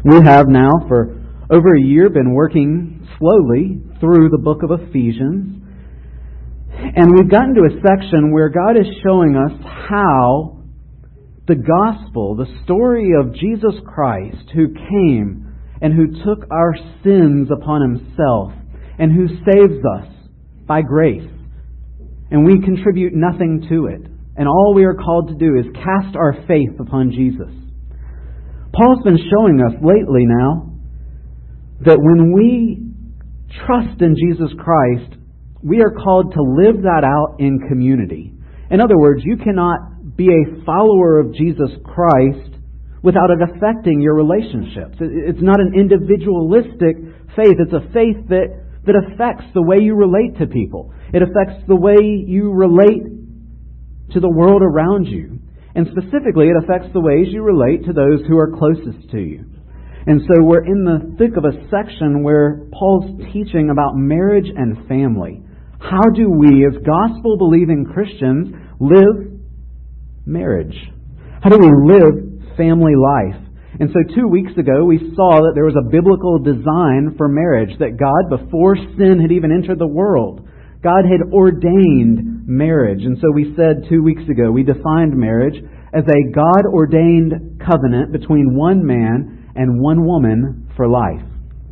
We have now for over a year been working slowly through the book of Ephesians. And we've gotten to a section where God is showing us how the gospel, the story of Jesus Christ, who came and who took our sins upon Himself and who saves us by grace. And we contribute nothing to it. And all we are called to do is cast our faith upon Jesus. Paul's been showing us lately now that when we trust in Jesus Christ, we are called to live that out in community. In other words, you cannot be a follower of Jesus Christ without it affecting your relationships. It's not an individualistic faith. It's a faith that affects the way you relate to people. It affects the way you relate to the world around you. And specifically, it affects the ways you relate to those who are closest to you. And so we're in the thick of a section where Paul's teaching about marriage and family. How do we, as gospel-believing Christians, live marriage? How do we live family life? And so 2 weeks ago, we saw that there was a biblical design for marriage, that God, before sin had even entered the world, God had ordained marriage. And so we said 2 weeks ago, we defined marriage as a God-ordained covenant between one man and one woman for life.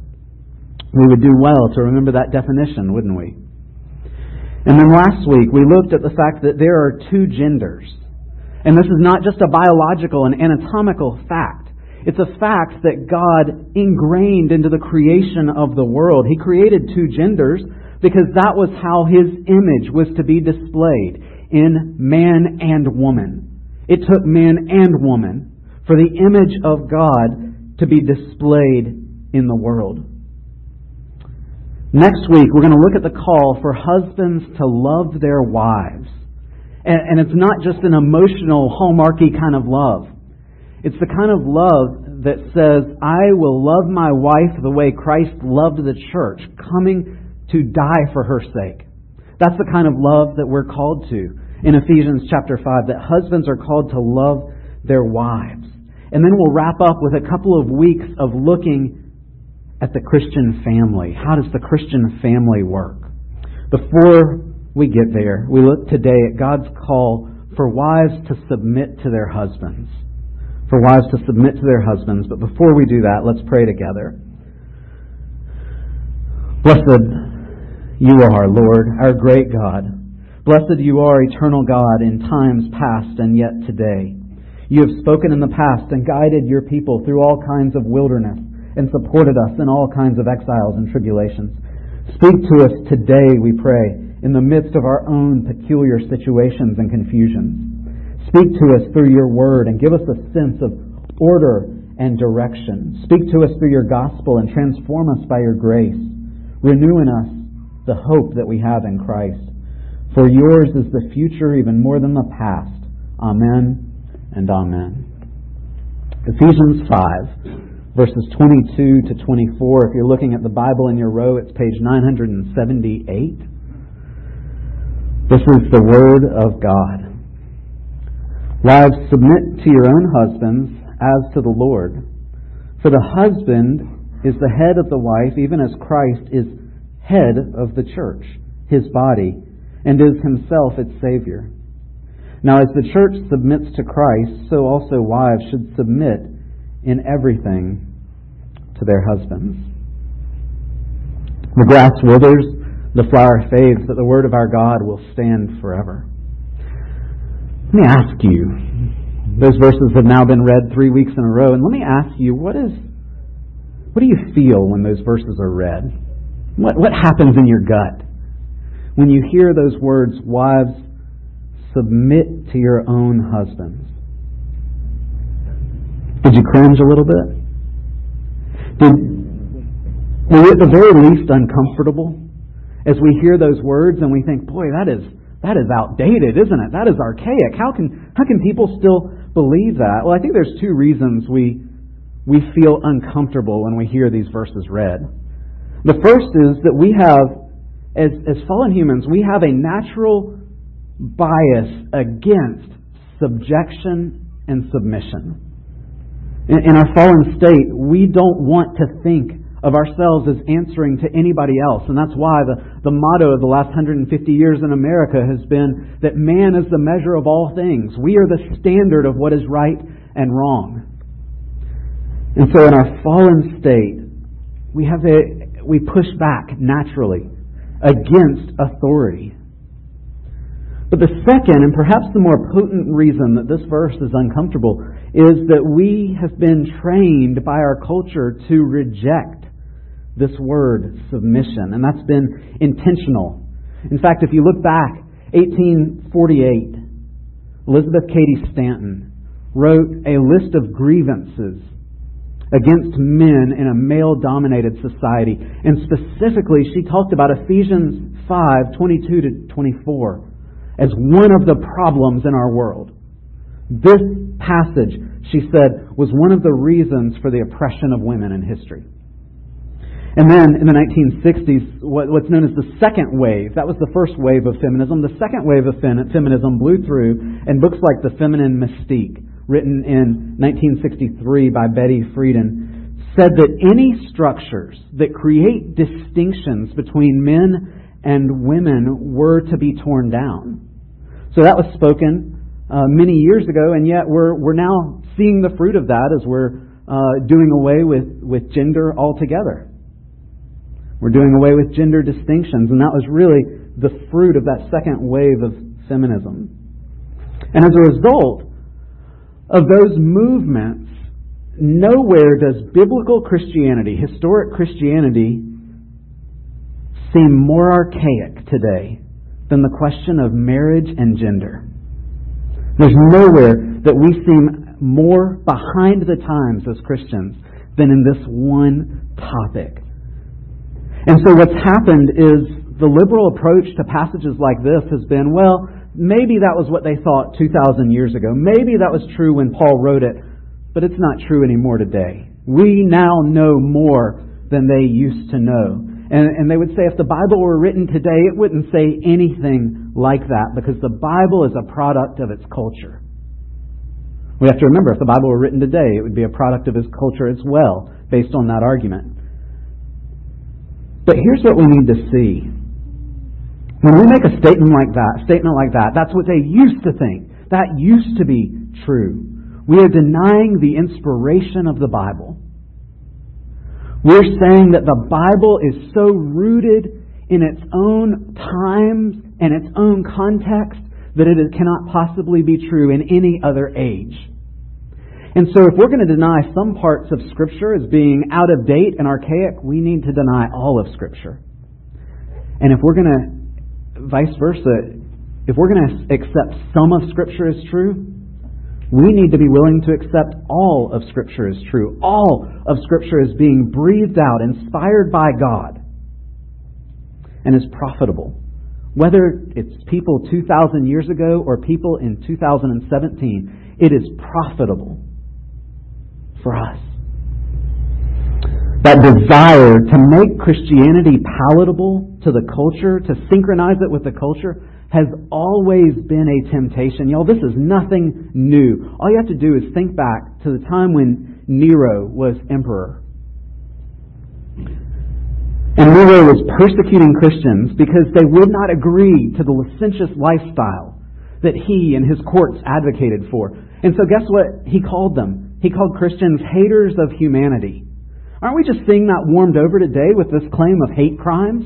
We would do well to remember that definition, wouldn't we? And then last week, we looked at the fact that there are two genders. And this is not just a biological and anatomical fact. It's a fact that God ingrained into the creation of the world. He created two genders because that was how His image was to be displayed in man and woman. It took man and woman for the image of God to be displayed in the world. Next week, we're going to look at the call for husbands to love their wives. And it's not just an emotional, hallmarky kind of love. It's the kind of love that says, I will love my wife the way Christ loved the church, coming to die for her sake. That's the kind of love that we're called to in Ephesians chapter 5, that husbands are called to love their wives. And then we'll wrap up with a couple of weeks of looking at the Christian family. How does the Christian family work? Before we get there, we look today at God's call for wives to submit to their husbands. For wives to submit to their husbands. But before we do that, let's pray together. Blessed You are, Lord, our great God. Blessed You are, eternal God, in times past and yet today. You have spoken in the past and guided Your people through all kinds of wilderness and supported us in all kinds of exiles and tribulations. Speak to us today, we pray, in the midst of our own peculiar situations and confusions. Speak to us through Your Word and give us a sense of order and direction. Speak to us through Your gospel and transform us by Your grace. Renew in us the hope that we have in Christ. For Yours is the future even more than the past. Amen and amen. Ephesians 5, verses 22 to 24. If you're looking at the Bible in your row, it's page 978. This is the Word of God. Wives, submit to your own husbands as to the Lord. For the husband is the head of the wife, even as Christ is head of the church, His body, and is Himself its Savior. Now as the church submits to Christ, so also wives should submit in everything to their husbands. The grass withers, the flower fades, but the word of our God will stand forever. Let me ask you, those verses have now been read 3 weeks in a row, and let me ask you, what do you feel when those verses are read? What happens in your gut when you hear those words, wives, submit to your own husbands? Did you cringe a little bit? Were you at the very least uncomfortable as we hear those words and we think, boy, that is outdated, isn't it? That is archaic. How can people still believe that? Well, I think there's two reasons we feel uncomfortable when we hear these verses read. The first is that we have, as fallen humans, we have a natural bias against subjection and submission. In our fallen state, we don't want to think of ourselves as answering to anybody else. And that's why the motto of the last 150 years in America has been that man is the measure of all things. We are the standard of what is right and wrong. And so in our fallen state, we push back naturally against authority. But the second, and perhaps the more potent reason that this verse is uncomfortable, is that we have been trained by our culture to reject this word submission. And that's been intentional. In fact, if you look back, 1848, Elizabeth Cady Stanton wrote a list of grievances against men in a male-dominated society. And specifically, she talked about Ephesians 5:22-24 as one of the problems in our world. This passage, she said, was one of the reasons for the oppression of women in history. And then in the 1960s, what's known as the second wave, that was the first wave of feminism. The second wave of feminism blew through, and books like The Feminine Mystique, written in 1963 by Betty Friedan, said that any structures that create distinctions between men and women were to be torn down. So that was spoken many years ago, and yet we're now seeing the fruit of that as we're doing away with gender altogether. We're doing away with gender distinctions, and that was really the fruit of that second wave of feminism. And as a result of those movements, nowhere does biblical Christianity, historic Christianity, seem more archaic today than the question of marriage and gender. There's nowhere that we seem more behind the times as Christians than in this one topic. And so what's happened is the liberal approach to passages like this has been, well, maybe that was what they thought 2,000 years ago. Maybe that was true when Paul wrote it, but it's not true anymore today. We now know more than they used to know. And they would say if the Bible were written today, it wouldn't say anything like that because the Bible is a product of its culture. We have to remember, if the Bible were written today, it would be a product of its culture as well, based on that argument. But here's what we need to see. When we make a statement like that, that's what they used to think. That used to be true. We are denying the inspiration of the Bible. We're saying that the Bible is so rooted in its own times and its own context that it cannot possibly be true in any other age. And so if we're going to deny some parts of Scripture as being out of date and archaic, we need to deny all of Scripture. And if we're going to, vice versa, if we're going to accept some of Scripture as true, we need to be willing to accept all of Scripture as true. All of Scripture is being breathed out, inspired by God, and is profitable. Whether it's people 2,000 years ago or people in 2017, it is profitable for us. That desire to make Christianity palatable to the culture, to synchronize it with the culture, has always been a temptation. Y'all, this is nothing new. All you have to do is think back to the time when Nero was emperor. And Nero was persecuting Christians because they would not agree to the licentious lifestyle that he and his courts advocated for. And so guess what he called them? He called Christians haters of humanity. Aren't we just seeing that warmed over today with this claim of hate crimes?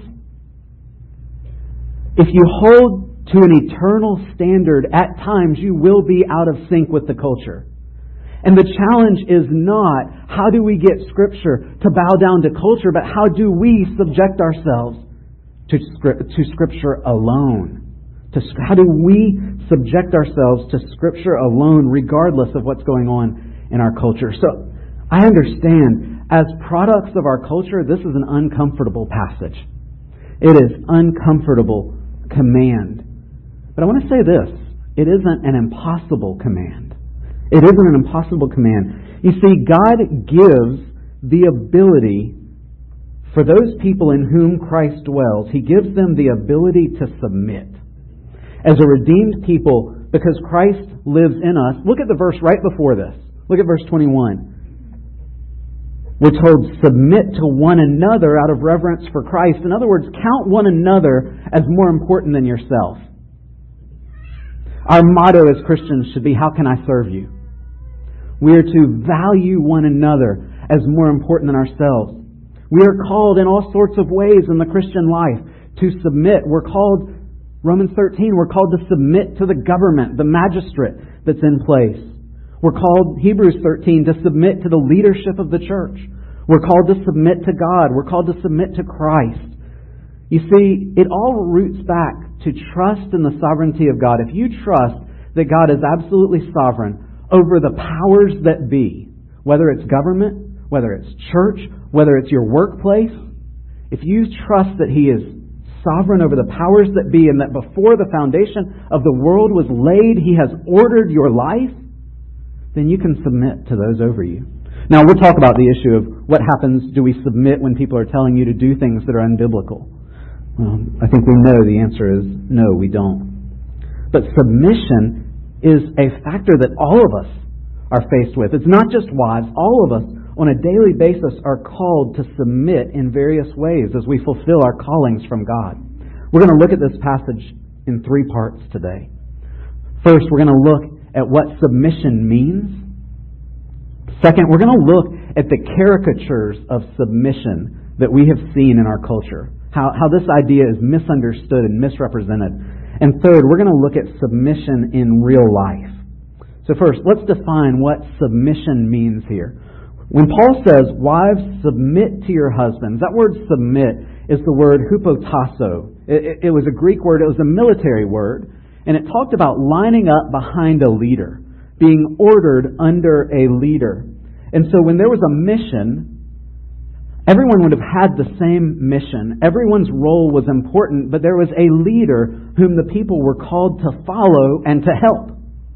If you hold to an eternal standard, at times you will be out of sync with the culture. And the challenge is not how do we get Scripture to bow down to culture, but how do we subject ourselves to Scripture alone? How do we subject ourselves to Scripture alone, regardless of what's going on in our culture? So I understand, as products of our culture, this is an uncomfortable passage. It is uncomfortable command. But I want to say this. It isn't an impossible command. It isn't an impossible command. You see, God gives the ability for those people in whom Christ dwells. He gives them the ability to submit. As a redeemed people, because Christ lives in us. Look at the verse right before this. Look at verse 21. We're told submit to one another out of reverence for Christ. In other words, count one another as more important than yourself. Our motto as Christians should be, how can I serve you? We are to value one another as more important than ourselves. We are called in all sorts of ways in the Christian life to submit. We're called, Romans 13, we're called to submit to the government, the magistrate that's in place. We're called, Hebrews 13, to submit to the leadership of the church. We're called to submit to God. We're called to submit to Christ. You see, it all roots back to trust in the sovereignty of God. If you trust that God is absolutely sovereign over the powers that be, whether it's government, whether it's church, whether it's your workplace, if you trust that He is sovereign over the powers that be and that before the foundation of the world was laid, He has ordered your life, then you can submit to those over you. Now, we'll talk about the issue of what happens, do we submit when people are telling you to do things that are unbiblical? Well, I think we know the answer is no, we don't. But submission is a factor that all of us are faced with. It's not just wives. All of us on a daily basis are called to submit in various ways as we fulfill our callings from God. We're going to look at this passage in 3 parts today. First, we're going to look at what submission means. Second, we're going to look at the caricatures of submission that we have seen in our culture. How this idea is misunderstood and misrepresented. And third, we're going to look at submission in real life. So first, let's define what submission means here. When Paul says, wives, submit to your husbands, that word submit is the word hupotasso. It was a Greek word, it was a military word, and it talked about lining up behind a leader, being ordered under a leader. And so when there was a mission, everyone would have had the same mission. Everyone's role was important, but there was a leader whom the people were called to follow and to help.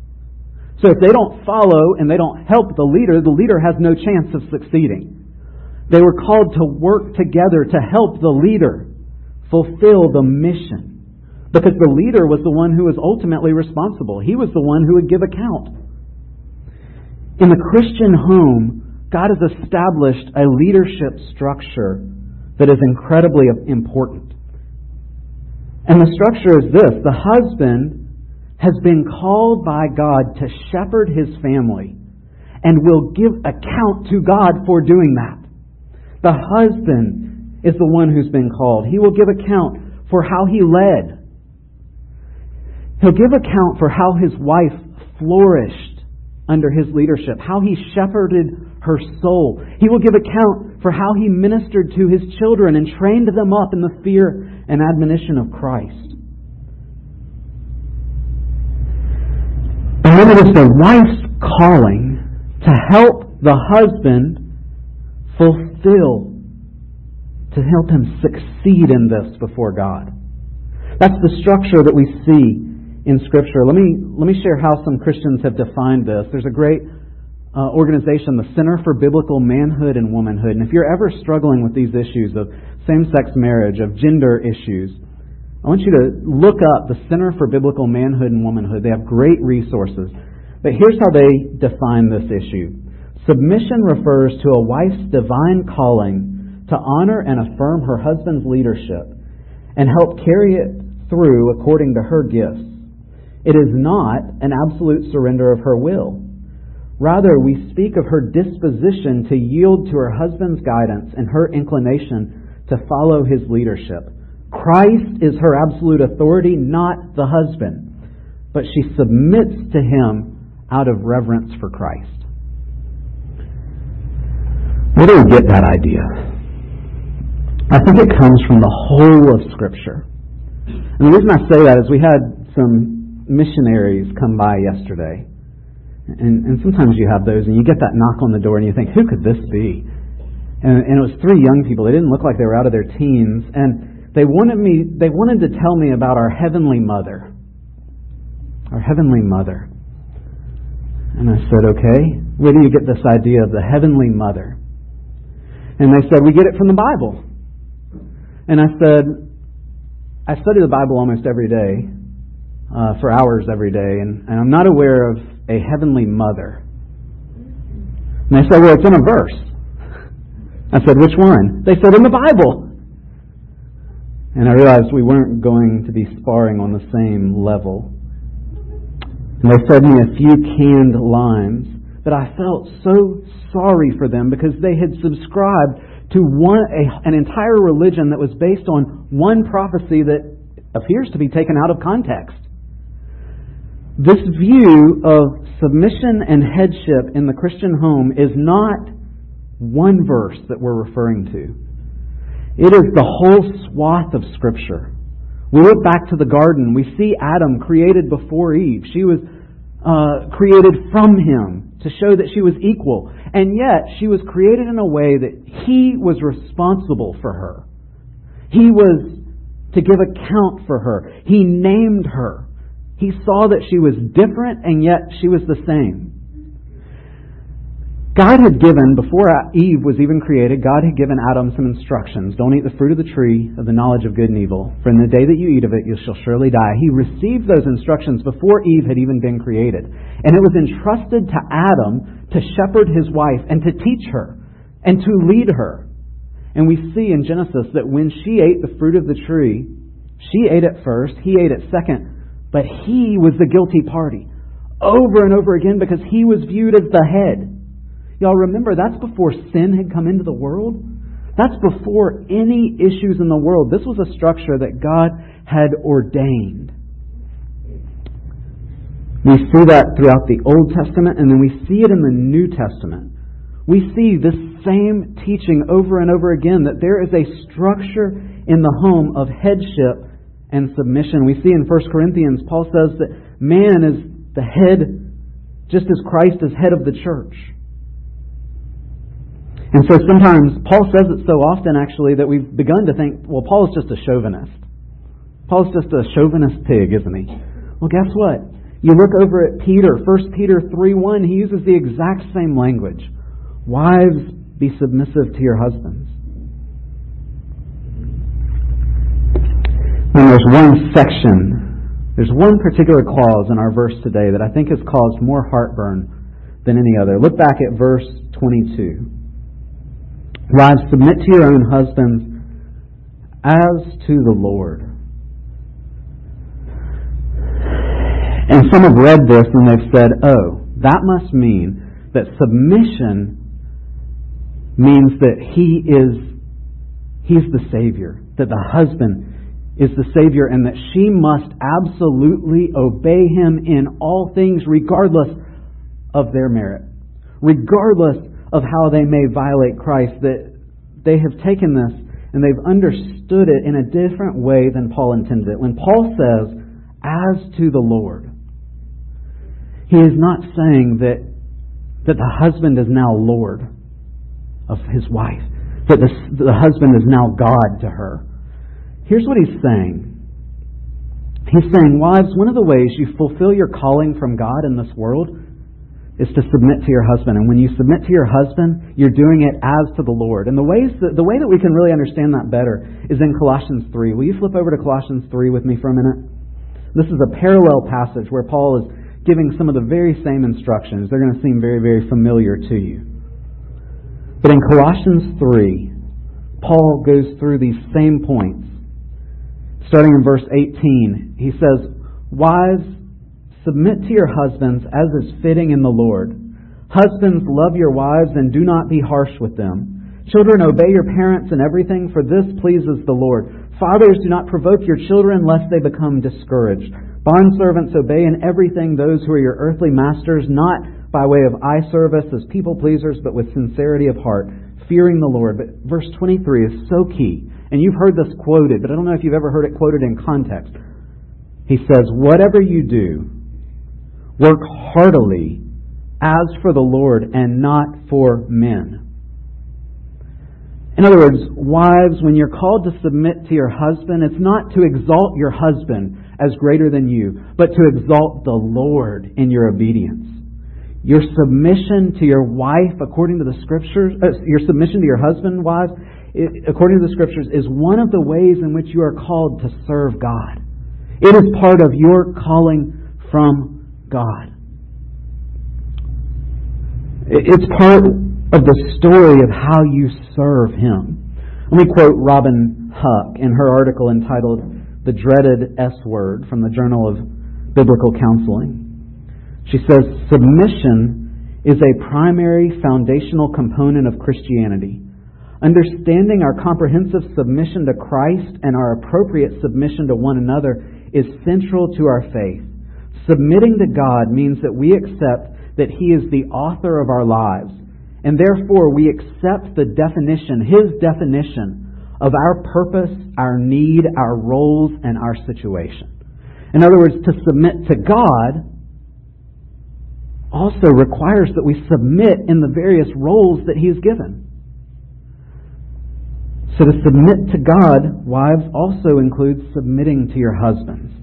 So if they don't follow and they don't help the leader has no chance of succeeding. They were called to work together to help the leader fulfill the mission. Because the leader was the one who was ultimately responsible. He was the one who would give account. In the Christian home, God has established a leadership structure that is incredibly important. And the structure is this. The husband has been called by God to shepherd his family and will give account to God for doing that. The husband is the one who's been called. He will give account for how he led. He'll give account for how his wife flourished under his leadership, how he shepherded her soul. He will give account for how he ministered to his children and trained them up in the fear and admonition of Christ. And then it is the wife's calling to help the husband fulfill, to help him succeed in this before God. That's the structure that we see in Scripture. Let me share how some Christians have defined this. There's a great organization, the Center for Biblical Manhood and Womanhood. And if you're ever struggling with these issues of same-sex marriage, of gender issues, I want you to look up the Center for Biblical Manhood and Womanhood. They have great resources. But here's how they define this issue. Submission refers to a wife's divine calling to honor and affirm her husband's leadership and help carry it through according to her gifts. It is not an absolute surrender of her will. Rather, we speak of her disposition to yield to her husband's guidance and her inclination to follow his leadership. Christ is her absolute authority, not the husband. But she submits to him out of reverence for Christ. Where do we get that idea? I think it comes from the whole of Scripture. And the reason I say that is we had some missionaries come by yesterday. And sometimes you have those and you get that knock on the door and you think, who could this be? And it was 3 young people. They didn't look like they were out of their teens. And they wanted to tell me about our Heavenly Mother. Our Heavenly Mother. And I said, okay, where do you get this idea of the Heavenly Mother? And they said, we get it from the Bible. And I said, I study the Bible almost every day, for hours every day, and I'm not aware of a Heavenly Mother. And they said, well, it's in a verse. I said, which one? They said, in the Bible. And I realized we weren't going to be sparring on the same level. And they fed me a few canned limes, but I felt so sorry for them because they had subscribed to an entire religion that was based on one prophecy that appears to be taken out of context. This view of submission and headship in the Christian home is not one verse that we're referring to. It is the whole swath of Scripture. We look back to the garden. We see Adam created before Eve. She was created from him to show that she was equal. And yet, she was created in a way that he was responsible for her. He was to give account for her. He named her. He saw that she was different, and yet she was the same. God had given, before Eve was even created, God had given Adam some instructions. Don't eat the fruit of the tree of the knowledge of good and evil, for in the day that you eat of it, you shall surely die. He received those instructions before Eve had even been created. And it was entrusted to Adam to shepherd his wife and to teach her and to lead her. And we see in Genesis that when she ate the fruit of the tree, she ate it first, he ate it second, but he was the guilty party over and over again because he was viewed as the head. Y'all remember, that's before sin had come into the world. That's before any issues in the world. This was a structure that God had ordained. We see that throughout the Old Testament, and then we see it in the New Testament. We see this same teaching over and over again, that there is a structure in the home of headship and submission. We see in 1 Corinthians, Paul says that man is the head, just as Christ is head of the church. And so sometimes, Paul says it so often actually that we've begun to think, well, Paul's just a chauvinist. Paul's just a chauvinist pig, isn't he? Well, guess what? You look over at Peter, 1 Peter 3:1, he uses the exact same language. Wives, be submissive to your husbands. And there's one particular clause in our verse today that I think has caused more heartburn than any other. Look back at verse 22. Wives, submit to your own husbands as to the Lord. And some have read this and they've said, oh, that must mean that submission means that he's the Savior, that the husband is the Savior, and that she must absolutely obey him in all things regardless of their merit, regardless of how they may violate Christ. That they have taken this and they've understood it in a different way than Paul intended it. When Paul says, as to the Lord, he is not saying that the husband is now Lord of his wife, that the husband is now God to her. Here's what he's saying. He's saying, wives, one of the ways you fulfill your calling from God in this world is to submit to your husband. And when you submit to your husband, you're doing it as to the Lord. And the way that we can really understand that better is in Colossians 3. Will you flip over to Colossians 3 with me for a minute? This is a parallel passage where Paul is giving some of the very same instructions. They're going to seem very, very familiar to you. But in Colossians 3, Paul goes through these same points. Starting in verse 18, he says, wives, submit to your husbands as is fitting in the Lord. Husbands, love your wives and do not be harsh with them. Children, obey your parents in everything, for this pleases the Lord. Fathers, do not provoke your children lest they become discouraged. Bondservants, obey in everything those who are your earthly masters, not by way of eye service as people pleasers, but with sincerity of heart, fearing the Lord. But verse 23 is so key. And you've heard this quoted, but I don't know if you've ever heard it quoted in context. He says, whatever you do, work heartily as for the Lord and not for men. In other words, wives, when you're called to submit to your husband, it's not to exalt your husband as greater than you, but to exalt the Lord in your obedience. Your submission to your wife, according to the Scriptures, your submission to your husband, wives, according to the Scriptures, is one of the ways in which you are called to serve God. It is part of your calling from God. It's part of the story of how you serve Him. Let me quote Robin Huck in her article entitled "The Dreaded S Word" from the Journal of Biblical Counseling. She says, "Submission is a primary foundational component of Christianity. Understanding our comprehensive submission to Christ and our appropriate submission to one another is central to our faith. Submitting to God means that we accept that He is the author of our lives, and therefore we accept the definition, His definition, of our purpose, our need, our roles, and our situation." In other words, to submit to God also requires that we submit in the various roles that He has given. So to submit to God, wives, also includes submitting to your husbands.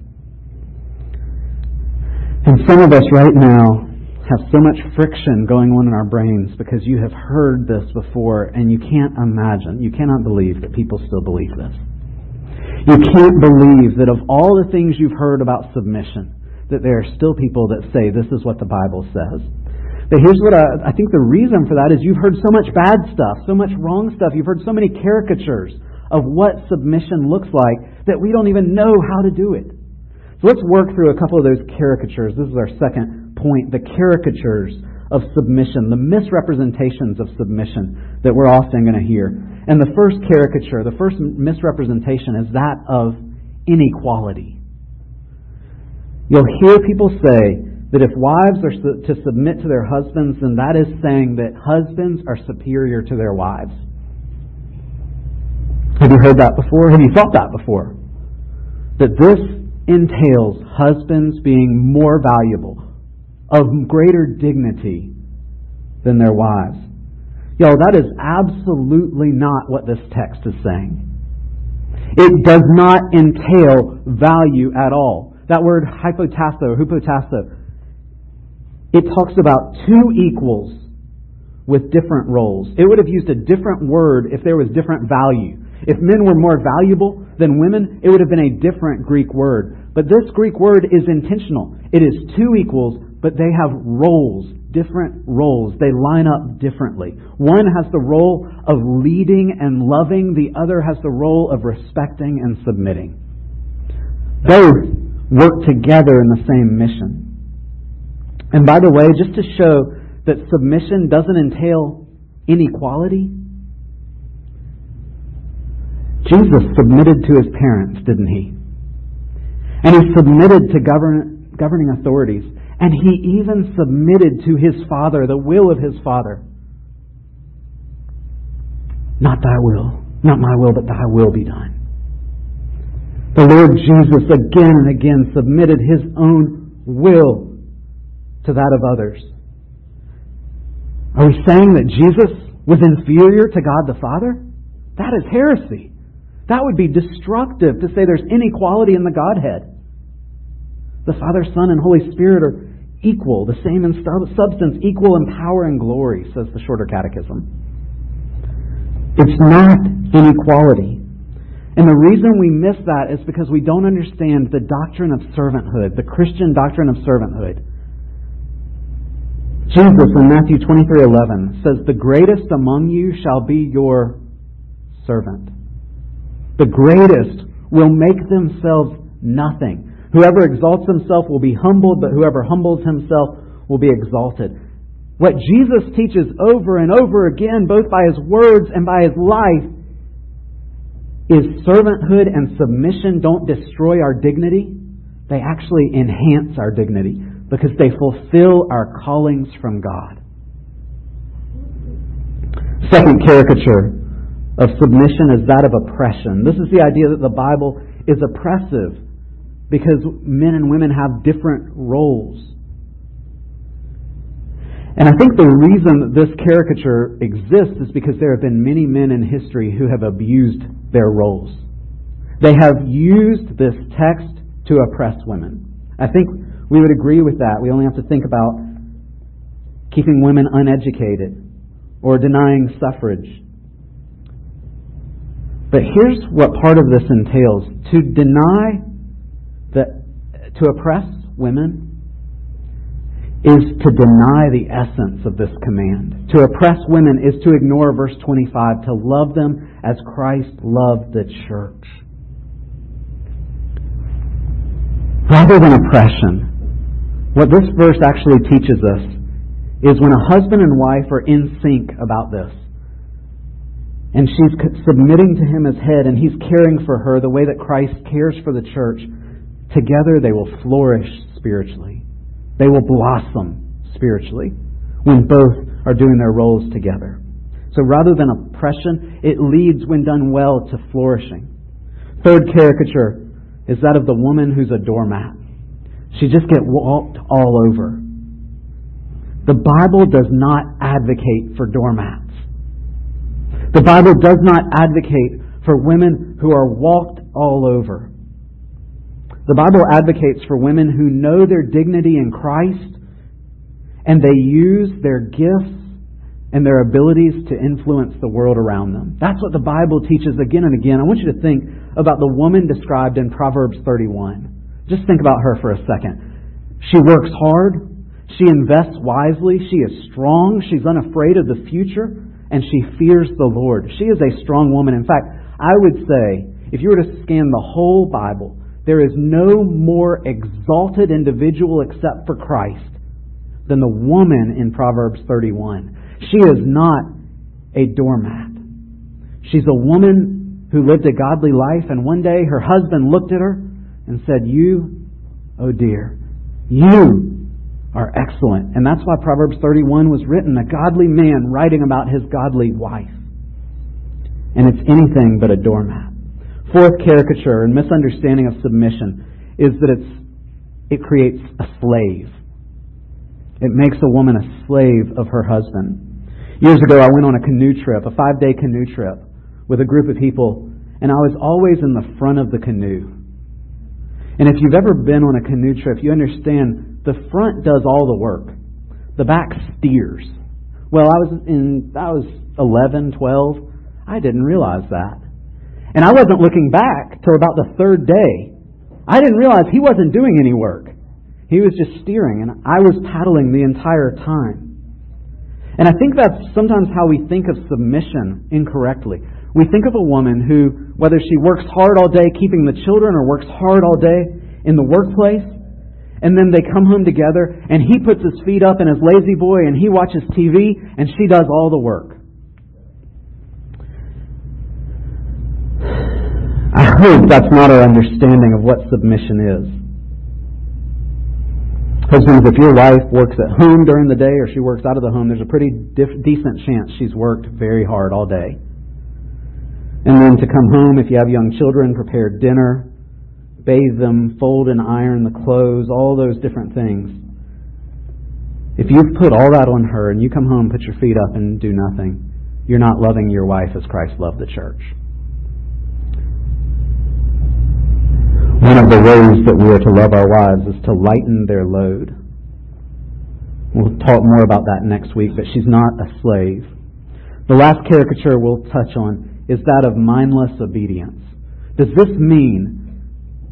And some of us right now have so much friction going on in our brains because you have heard this before and you can't imagine, you cannot believe that people still believe this. You can't believe that of all the things you've heard about submission, that there are still people that say this is what the Bible says. But here's what I think the reason for that is you've heard so much bad stuff, so much wrong stuff. You've heard so many caricatures of what submission looks like that we don't even know how to do it. So let's work through a couple of those caricatures. This is our second point, the caricatures of submission, the misrepresentations of submission that we're often going to hear. And the first caricature, the first misrepresentation is that of inequality. You'll hear people say that if wives are to submit to their husbands, then that is saying that husbands are superior to their wives. Have you heard that before? Have you thought that before? That this entails husbands being more valuable, of greater dignity than their wives. Y'all, that is absolutely not what this text is saying. It does not entail value at all. That word hypotasso, hupotasso, it talks about two equals with different roles. It would have used a different word if there was different value. If men were more valuable than women, it would have been a different Greek word. But this Greek word is intentional. It is two equals, but they have roles, different roles. They line up differently. One has the role of leading and loving. The other has the role of respecting and submitting. Both work together in the same mission. And by the way, just to show that submission doesn't entail inequality, Jesus submitted to His parents, didn't He? And He submitted to governing authorities. And He even submitted to His Father, the will of His Father. Not thy will, not my will, but thy will be done. The Lord Jesus again and again submitted His own will to that of others. Are we saying that Jesus was inferior to God the Father? That is heresy. That would be destructive to say there's inequality in the Godhead. The Father, Son, and Holy Spirit are equal, the same in substance, equal in power and glory, says the Shorter Catechism. It's not inequality. And the reason we miss that is because we don't understand the doctrine of servanthood, the Christian doctrine of servanthood. Jesus in Matthew 23:11 says, "The greatest among you shall be your servant." The greatest will make themselves nothing. Whoever exalts himself will be humbled, but whoever humbles himself will be exalted. What Jesus teaches over and over again, both by His words and by His life, is servanthood and submission don't destroy our dignity. They actually enhance our dignity because they fulfill our callings from God. Second caricature of submission is that of oppression. This is the idea that the Bible is oppressive because men and women have different roles. And I think the reason that this caricature exists is because there have been many men in history who have abused their roles. They have used this text to oppress women. I think we would agree with that. We only have to think about keeping women uneducated or denying suffrage. But here's what part of this entails. To oppress women is to deny the essence of this command. To oppress women is to ignore verse 25, to love them as Christ loved the church. Rather than oppression, what this verse actually teaches us is when a husband and wife are in sync about this, and she's submitting to him as head, and he's caring for her the way that Christ cares for the church, together they will flourish spiritually. They will blossom spiritually when both are doing their roles together. So rather than oppression, it leads, when done well, to flourishing. Third caricature is that of the woman who's a doormat. She just gets walked all over. The Bible does not advocate for doormats. The Bible does not advocate for women who are walked all over. The Bible advocates for women who know their dignity in Christ, and they use their gifts and their abilities to influence the world around them. That's what the Bible teaches again and again. I want you to think about the woman described in Proverbs 31. Just think about her for a second. She works hard. She invests wisely. She is strong. She's unafraid of the future. And she fears the Lord. She is a strong woman. In fact, I would say, if you were to scan the whole Bible, there is no more exalted individual except for Christ than the woman in Proverbs 31. She is not a doormat. She's a woman who lived a godly life, and one day her husband looked at her and said, "You, oh dear, you are excellent." And that's why Proverbs 31 was written, a godly man writing about his godly wife. And it's anything but a doormat. Fourth caricature and misunderstanding of submission is that it creates a slave. It makes a woman a slave of her husband. Years ago, I went on a canoe trip, a 5-day canoe trip, with a group of people, and I was always in the front of the canoe. And if you've ever been on a canoe trip, you understand the front does all the work. The back steers. Well, I was 11, 12. I didn't realize that. And I wasn't looking back till about the third day. I didn't realize he wasn't doing any work. He was just steering, and I was paddling the entire time. And I think that's sometimes how we think of submission incorrectly. We think of a woman who, whether she works hard all day keeping the children or works hard all day in the workplace, and then they come home together and he puts his feet up in his lazy boy and he watches TV and she does all the work. I hope that's not our understanding of what submission is. Husbands, if your wife works at home during the day or she works out of the home, there's a pretty decent chance she's worked very hard all day. And then to come home, if you have young children, prepare dinner, bathe them, fold and iron the clothes, all those different things. If you've put all that on her and you come home, put your feet up and do nothing, you're not loving your wife as Christ loved the church. One of the ways that we are to love our wives is to lighten their load. We'll talk more about that next week, but she's not a slave. The last caricature we'll touch on is that of mindless obedience. Does this mean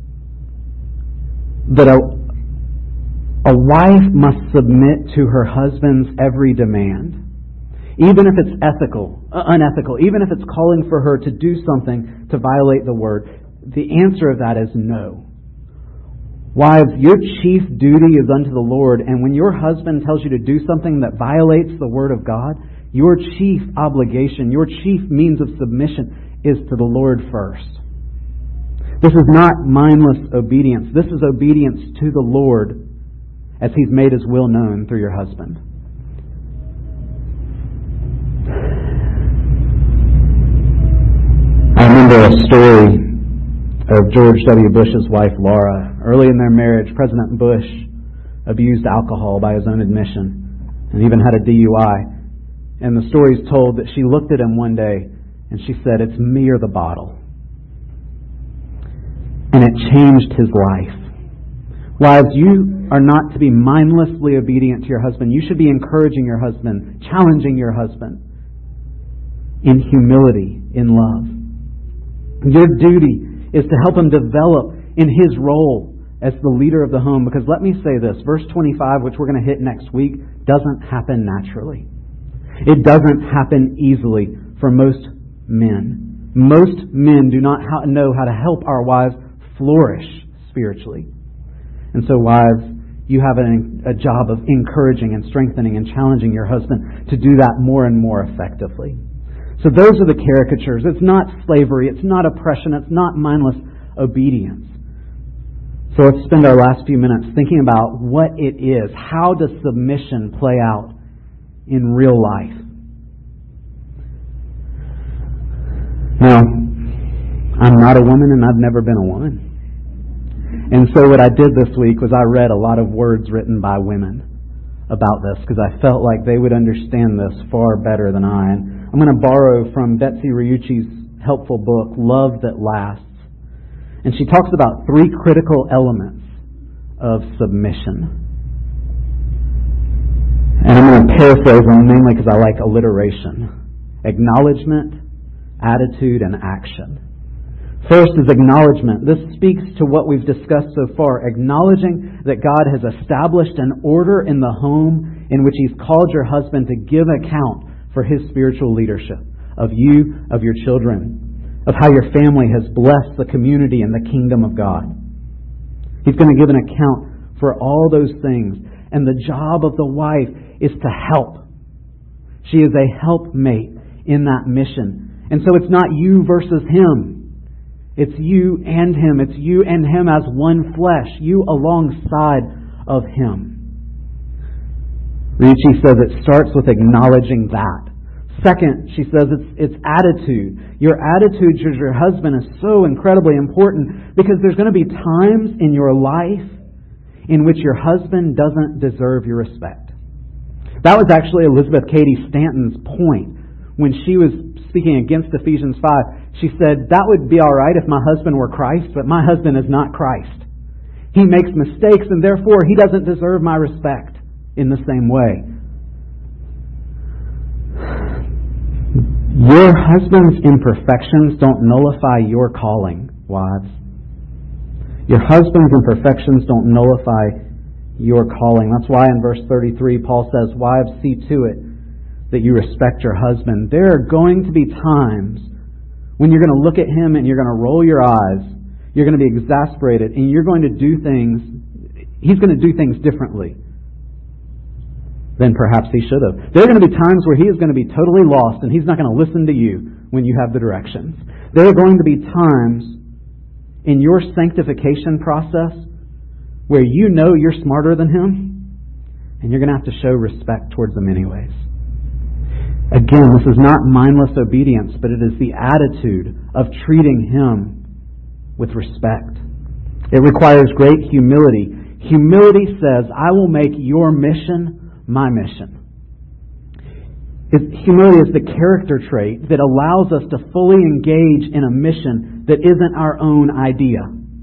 that a wife must submit to her husband's every demand, even if it's unethical, even if it's calling for her to do something to violate the word? The answer of that is no. Wives, your chief duty is unto the Lord, and when your husband tells you to do something that violates the Word of God, your chief obligation, your chief means of submission is to the Lord first. This is not mindless obedience. This is obedience to the Lord as He's made His will known through your husband. I remember a story of George W. Bush's wife, Laura. Early in their marriage, President Bush abused alcohol by his own admission and even had a DUI. And the story is told that she looked at him one day and she said, "It's me or the bottle." And it changed his life. Wives, you are not to be mindlessly obedient to your husband. You should be encouraging your husband, challenging your husband in humility, in love. Your duty is to help him develop in his role as the leader of the home, because let me say this, verse 25, which we're going to hit next week, doesn't happen naturally. It doesn't happen easily for most men. Most men do not know how to help our wives flourish spiritually. And so wives, you have a job of encouraging and strengthening and challenging your husband to do that more and more effectively. So those are the caricatures. It's not slavery. It's not oppression. It's not mindless obedience. So let's spend our last few minutes thinking about what it is. How does submission play out in real life? Now, I'm not a woman and I've never been a woman. And so what I did this week was I read a lot of words written by women about this because I felt like they would understand this far better than I. And I'm going to borrow from Betsy Riucci's helpful book, Love That Lasts. And she talks about 3 critical elements of submission. And I'm going to paraphrase them mainly because I like alliteration. Acknowledgement, attitude, and action. First is acknowledgement. This speaks to what we've discussed so far. Acknowledging that God has established an order in the home in which He's called your husband to give account for his spiritual leadership of you, of your children, of how your family has blessed the community and the kingdom of God. He's going to give an account for all those things. And the job of the wife is to help. She is a helpmate in that mission. And so it's not you versus him. It's you and him. It's you and him as one flesh. You alongside of him. Riucci says it starts with acknowledging that. Second, she says it's attitude. Your attitude towards your husband is so incredibly important because there's going to be times in your life in which your husband doesn't deserve your respect. That was actually Elizabeth Cady Stanton's point when she was speaking against Ephesians 5. She said, that would be all right if my husband were Christ, but my husband is not Christ. He makes mistakes and therefore he doesn't deserve my respect in the same way. Your husband's imperfections don't nullify your calling, wives. Your husband's imperfections don't nullify your calling. That's why in verse 33, Paul says, wives, see to it that you respect your husband. There are going to be times when you're going to look at him and you're going to roll your eyes. You're going to be exasperated and you're going to do things, he's going to do things differently than perhaps he should have. There are going to be times where he is going to be totally lost and he's not going to listen to you when you have the directions. There are going to be times in your sanctification process where you know you're smarter than him and you're going to have to show respect towards him anyways. Again, this is not mindless obedience, but it is the attitude of treating him with respect. It requires great humility. Humility says, I will make your mission my mission. Humility is the character trait that allows us to fully engage in a mission that isn't our own idea.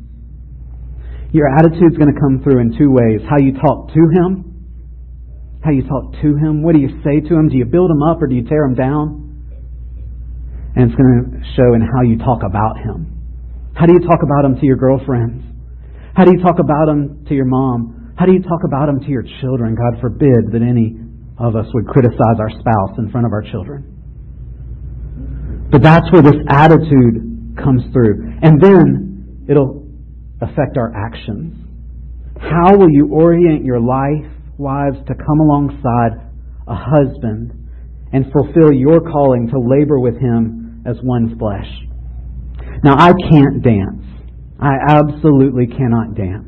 Your attitude is going to come through in 2 ways. How you talk to him. How you talk to him. What do you say to him? Do you build him up or do you tear him down? And it's going to show in how you talk about him. How do you talk about him to your girlfriends? How do you talk about him to your mom? How do you talk about him to your children? God forbid that any of us would criticize our spouse in front of our children. But that's where this attitude comes through. And then it'll affect our actions. How will you orient your life, wives, to come alongside a husband and fulfill your calling to labor with him as one flesh? Now, I can't dance. I absolutely cannot dance.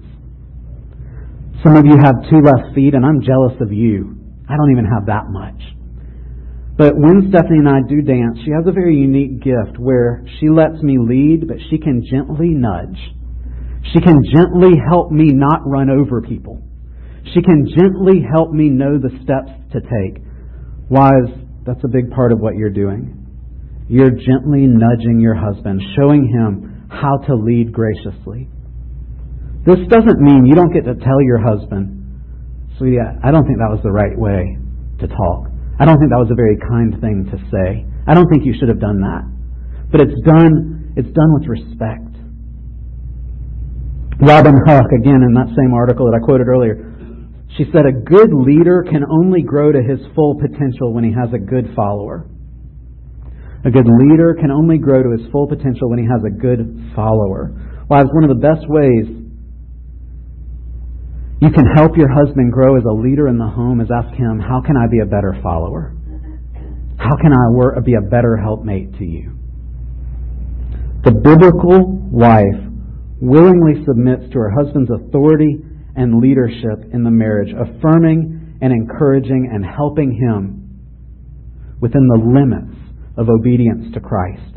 Some of you have 2 left feet, and I'm jealous of you. I don't even have that much. But when Stephanie and I do dance, she has a very unique gift where she lets me lead, but she can gently nudge. She can gently help me not run over people. She can gently help me know the steps to take. Wives, that's a big part of what you're doing. You're gently nudging your husband, showing him how to lead graciously. This doesn't mean you don't get to tell your husband, sweetie, I don't think that was the right way to talk. I don't think that was a very kind thing to say. I don't think you should have done that. But it's done with respect. Robin Huck, again in that same article that I quoted earlier, she said, a good leader can only grow to his full potential when he has a good follower. A good leader can only grow to his full potential when he has a good follower. Wives, one of the best ways you can help your husband grow as a leader in the home is ask him, how can I be a better follower? How can I be a better helpmate to you? The biblical wife willingly submits to her husband's authority and leadership in the marriage, affirming and encouraging and helping him within the limits of obedience to Christ.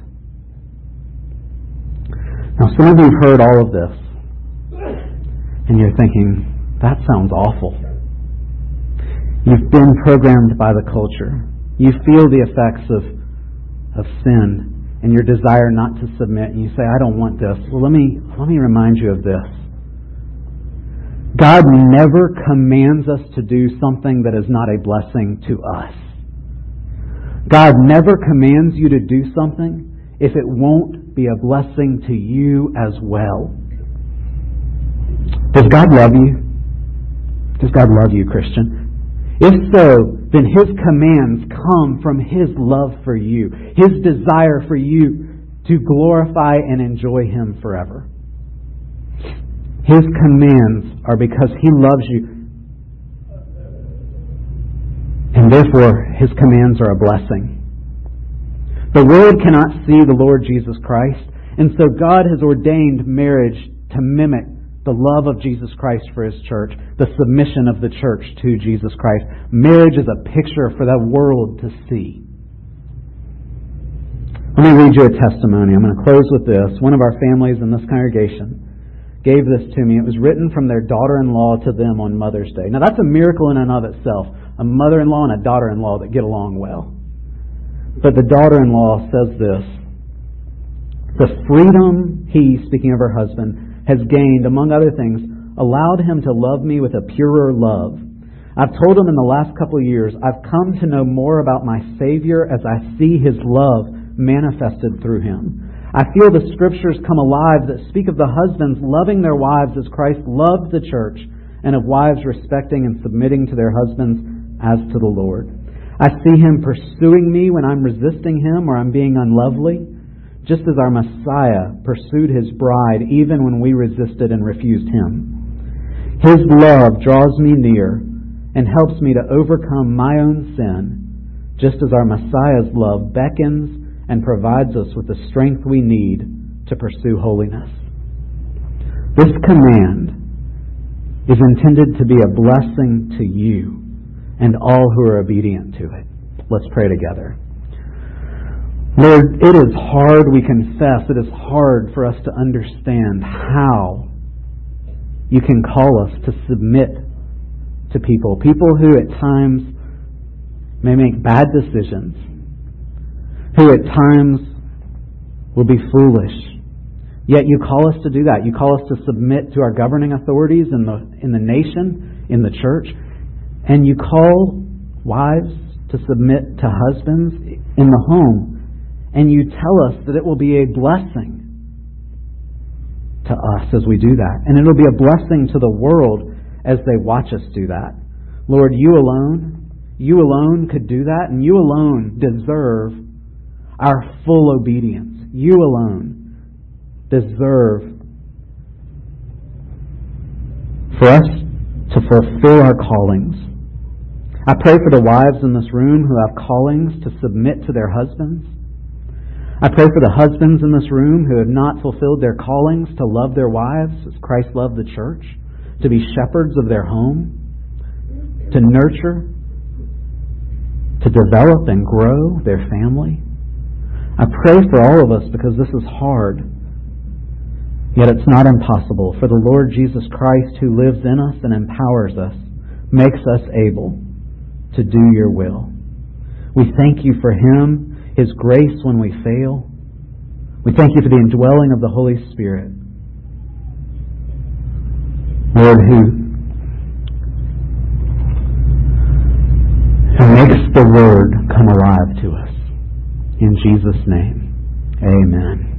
Now, some of you have heard all of this, and you're thinking, that sounds awful. You've been programmed by the culture. You feel the effects of sin and your desire not to submit, and you say, I don't want this. Well, let me remind you of this. God never commands us to do something that is not a blessing to us. God never commands you to do something if it won't be a blessing to you as well. Does God love you? Does God love you, Christian? If so, then His commands come from His love for you, His desire for you to glorify and enjoy Him forever. His commands are because He loves you, and therefore His commands are a blessing. The world cannot see the Lord Jesus Christ, and so God has ordained marriage to mimic the love of Jesus Christ for His church, the submission of the church to Jesus Christ. Marriage is a picture for the world to see. Let me read you a testimony. I'm going to close with this. One of our families in this congregation gave this to me. It was written from their daughter-in-law to them on Mother's Day. Now, that's a miracle in and of itself. A mother-in-law and a daughter-in-law that get along well. But the daughter-in-law says this: the freedom he, speaking of her husband, has gained, among other things, allowed him to love me with a purer love. I've told him in the last couple of years, I've come to know more about my Savior as I see His love manifested through Him. I feel the Scriptures come alive that speak of the husbands loving their wives as Christ loved the church, and of wives respecting and submitting to their husbands as to the Lord. I see Him pursuing me when I'm resisting Him or I'm being unlovely, just as our Messiah pursued His bride even when we resisted and refused Him. His love draws me near and helps me to overcome my own sin, just as our Messiah's love beckons and provides us with the strength we need to pursue holiness. This command is intended to be a blessing to you and all who are obedient to it. Let's pray together. Lord, it is hard, we confess, it is hard for us to understand how you can call us to submit to people who at times may make bad decisions, who at times will be foolish. Yet you call us to do that. You call us to submit to our governing authorities in the nation, in the church, and you call wives to submit to husbands in the home. And you tell us that it will be a blessing to us as we do that. And it will be a blessing to the world as they watch us do that. Lord, you alone could do that, and you alone deserve our full obedience. You alone deserve for us to fulfill our callings. I pray for the wives in this room who have callings to submit to their husbands. I pray for the husbands in this room who have not fulfilled their callings to love their wives as Christ loved the church, to be shepherds of their home, to nurture, to develop and grow their family. I pray for all of us because this is hard, yet it's not impossible, for the Lord Jesus Christ who lives in us and empowers us makes us able to do your will. We thank you for Him, His grace when we fail. We thank you for the indwelling of the Holy Spirit. Lord, who makes the Word come alive to us. In Jesus' name, amen.